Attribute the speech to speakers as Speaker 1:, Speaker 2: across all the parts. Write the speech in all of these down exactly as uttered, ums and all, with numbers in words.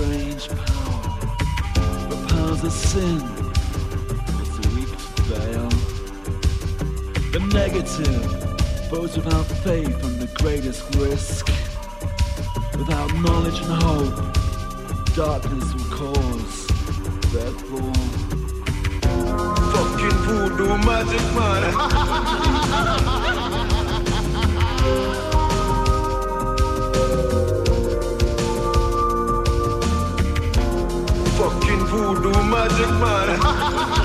Speaker 1: strange power, repels a sin, cause the weak fail. The negative, those without faith on the greatest risk. Without knowledge and hope, darkness will cause their fall.
Speaker 2: Fucking voodoo magic man. Fucking voodoo magic man.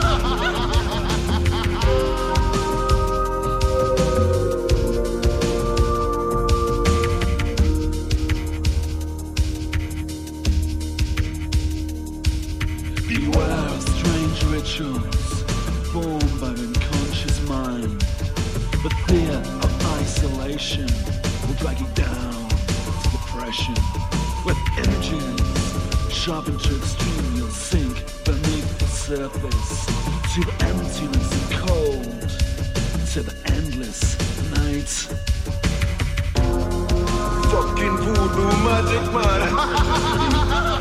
Speaker 1: Rituals formed by the unconscious mind. The fear of isolation will drag you down to depression. With images sharpened to extreme, you'll sink beneath the surface to the emptiness and cold, to the endless night.
Speaker 2: Fucking voodoo magic man.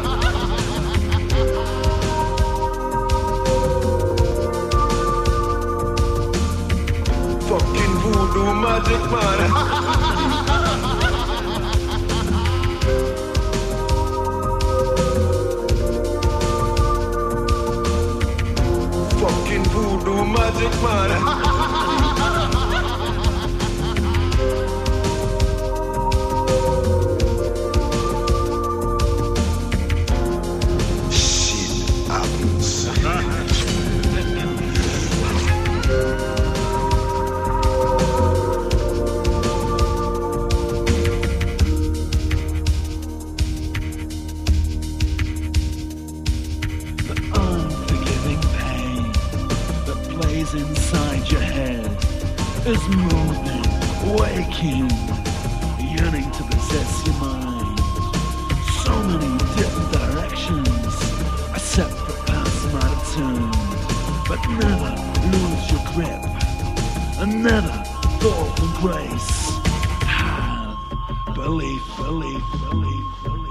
Speaker 2: Fucking voodoo magic man. Fucking voodoo magic man.
Speaker 1: Inside your head is moving, waking, yearning to possess your mind. So many different directions, a separate paths might have turned, but never lose your grip, and never fall from grace. Have belief, belief, belief, belief.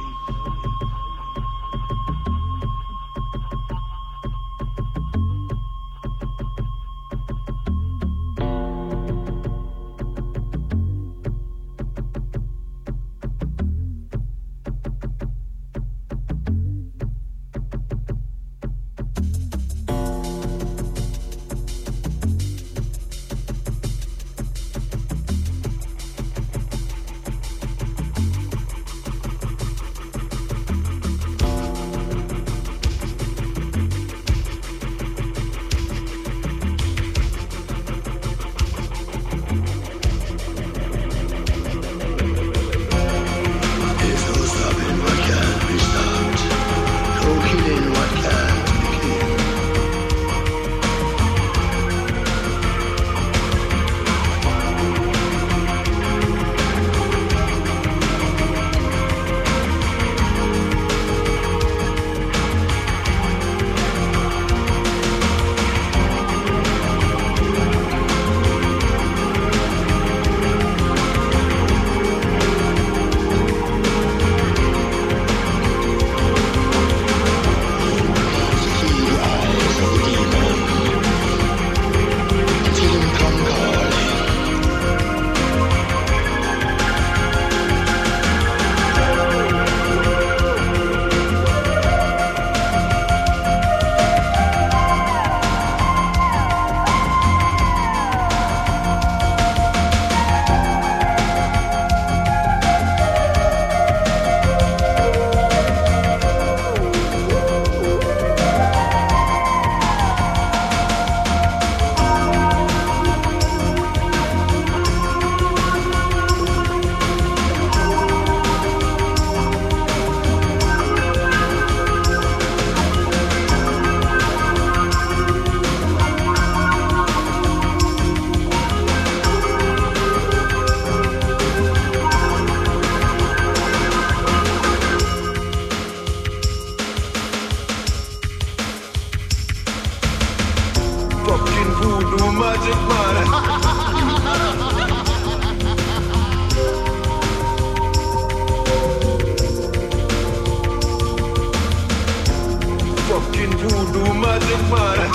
Speaker 2: voodoo magic man.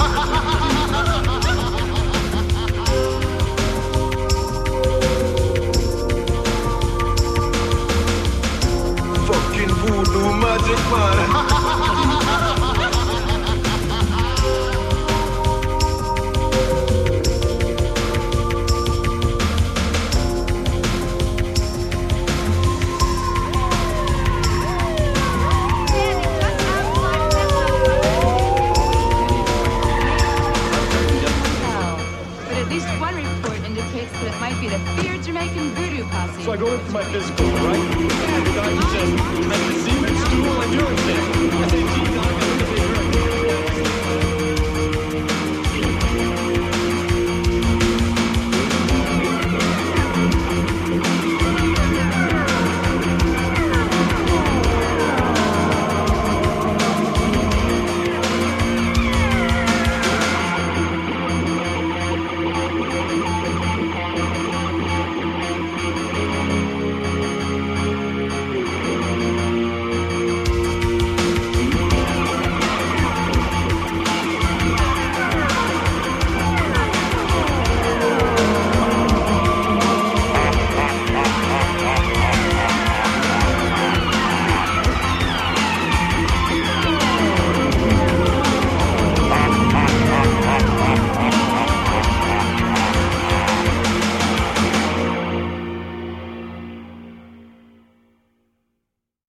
Speaker 2: Fucking voodoo magic man.